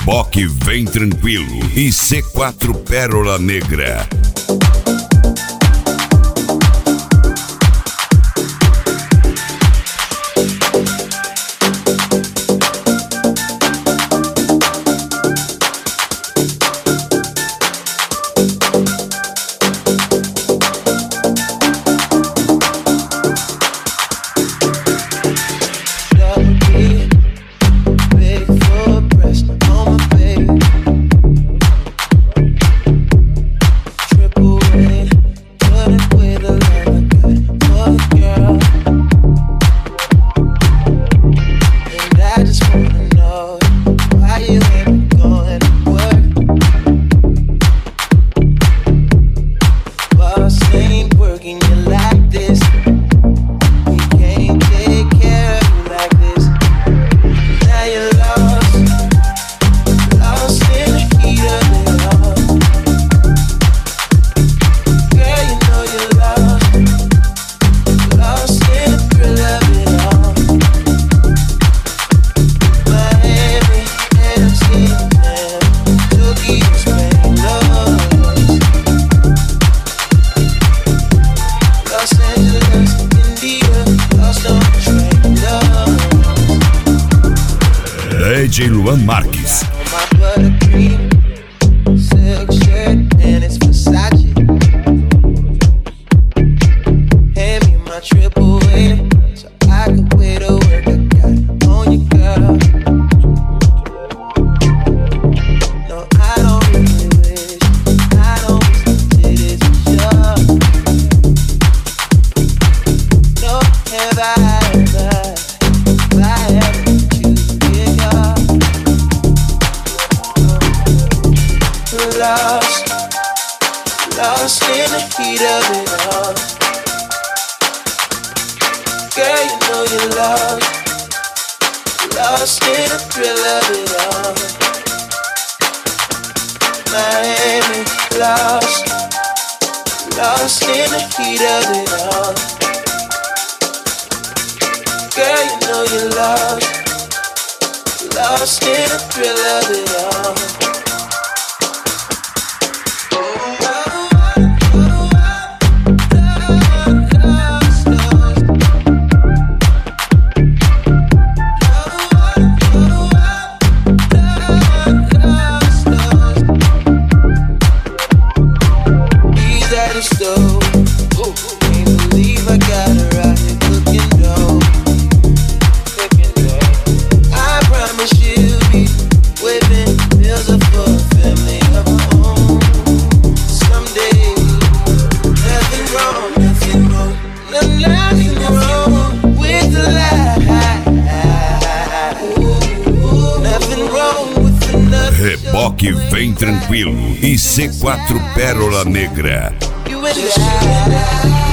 Reboque Vem Tranquilo e C4 Pérola Negra. DJ Luan Marques. Lost in the heat of it all. Girl, you know you're lost. Lost in the thrill of it all. Miami, lost. Lost in the heat of it all. Girl, you know you're lost. Lost in the thrill of it all. Reboque Vem Tranquilo e C4 Pérola Negra.